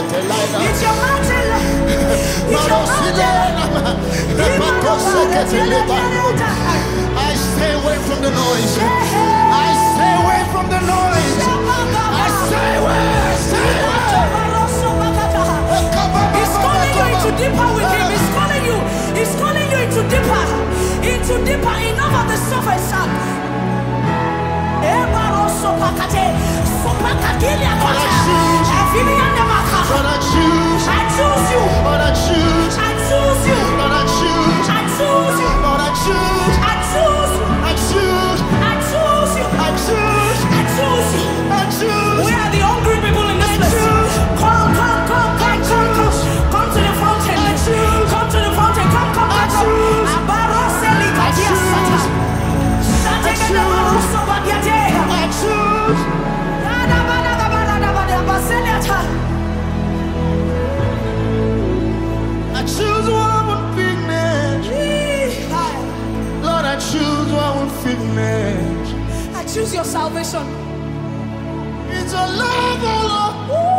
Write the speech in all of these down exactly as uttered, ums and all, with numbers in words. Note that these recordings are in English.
It's your mountain. It's your mountain. I stay away from the noise. I stay away from the noise. I stay away. I stay away. He's calling you into deeper with him. He's calling you. He's calling you into deeper. Into deeper. Enough of the surface. Lord, I choose. I choose you. Lord, I choose. I choose you. Lord, I choose. I choose you. Lord, I choose. I choose you. I choose. I choose you. I choose. I choose you. I choose. We are the hungry people in this place. Come, come, come, come, come, come. Come to the fountain. Come to the fountain. Come, come, come, come. Abaroseli kadia sata. Shateke na maroso bagiate. I choose. Bada bada bada bada bada baseliata. I choose one with fitness. Lord, I choose one with fitness. I choose your salvation. It's a love, oh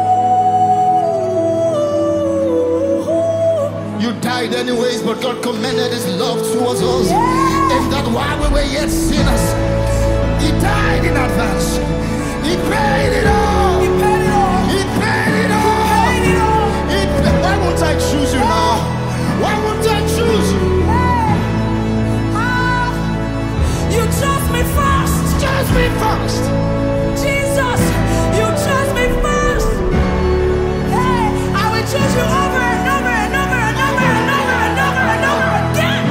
Lord. You died anyways, but God commended His love towards us. And that while we were yet sinners, He died in advance. He paid it all. He paid it all. He paid it all. Paid it all. He paid. Why won't I choose you now? Why won't I choose you? Ah, you chose me first. Choose me first. Jesus, you chose me first. Hey, I will choose you over and over and over and over and over and over and over again.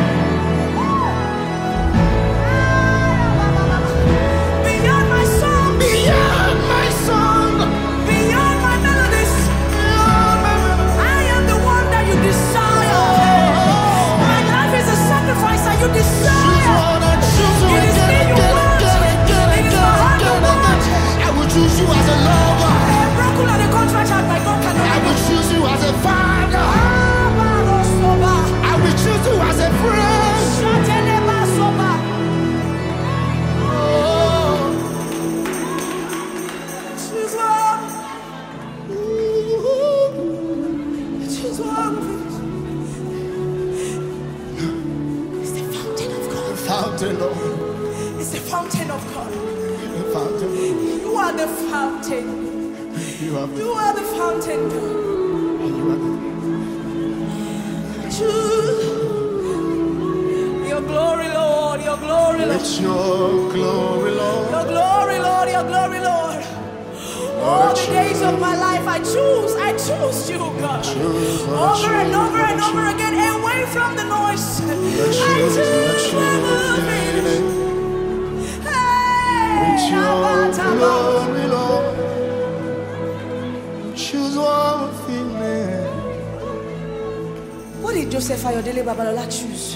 Beyond my song, Beyond my song. beyond my melodies, I am the one that you desire. My life is a sacrifice that you desire. Lord, I choose you It is me again, you again, want. again, again, It is again, my heart you again, want. again. I will choose you as a lover. Broken on the contract had by God I cannot will choose you as a father. I will choose you as a friend. Oh. Choose one. Choose one. It's the fountain of God. Fountain of It's the fountain of God. the fountain. You are the fountain. You have You are the fountain, God. you have Choose your glory, Lord. Your glory, Lord. It's your glory, Lord. Your glory, Lord. Your glory, Lord. All the days of my life, I choose. I choose you, God. Choose, I Over and choose, over I and over choose. again, away from the noise. I choose, I choose my choose. movement. Hey, It's your Abatama. glory, Lord. Choose one thing, man. What did Joseph Ayodele Babalola choose?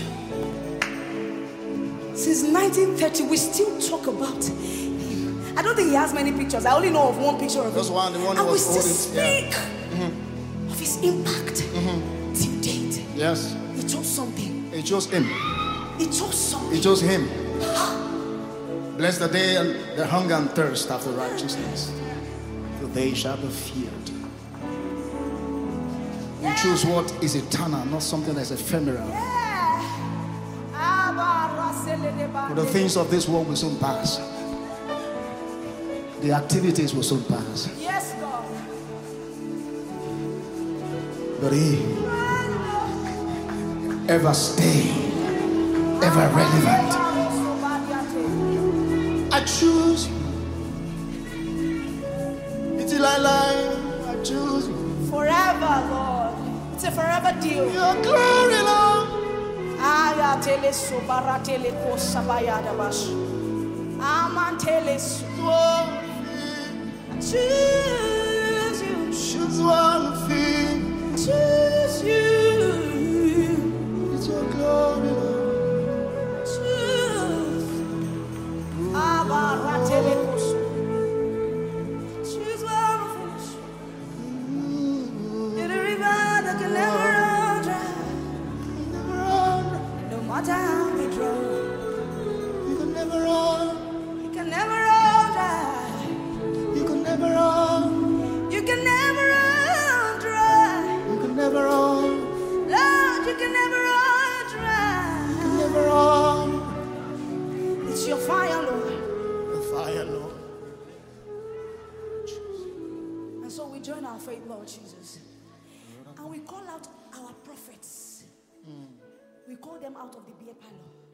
Since nineteen thirty, we still talk about him. I don't think he has many pictures. I only know of one picture of him. Just one, the one and who we was still holding- yeah. speak of his impact till date. Yes, He chose something. it chose him. He chose something. It chose him. Bless the day and the hunger and thirst after righteousness, for they shall be filled. You choose what is eternal, not something that's ephemeral. For the things of this world will soon pass. The activities will soon pass. Yes, God. But he ever stay, ever relevant. I choose you. Until I lie, I choose you. Forever, Lord. It's a forever deal. Your glory, Lord. Aya tele sobara tele ko sabaya da bash. Aman tele su. Choose you. Choose one thing. Choose you. It's your glory, Lord. Choose. Abara tele ko su. Choose one finish. You're the river that can never run dry. No matter how we draw, You can never run. you can never run dry. You can never run. You can never run dry. So we join our faith, Lord Jesus. And we call out our prophets. We call them out of the beer parlor.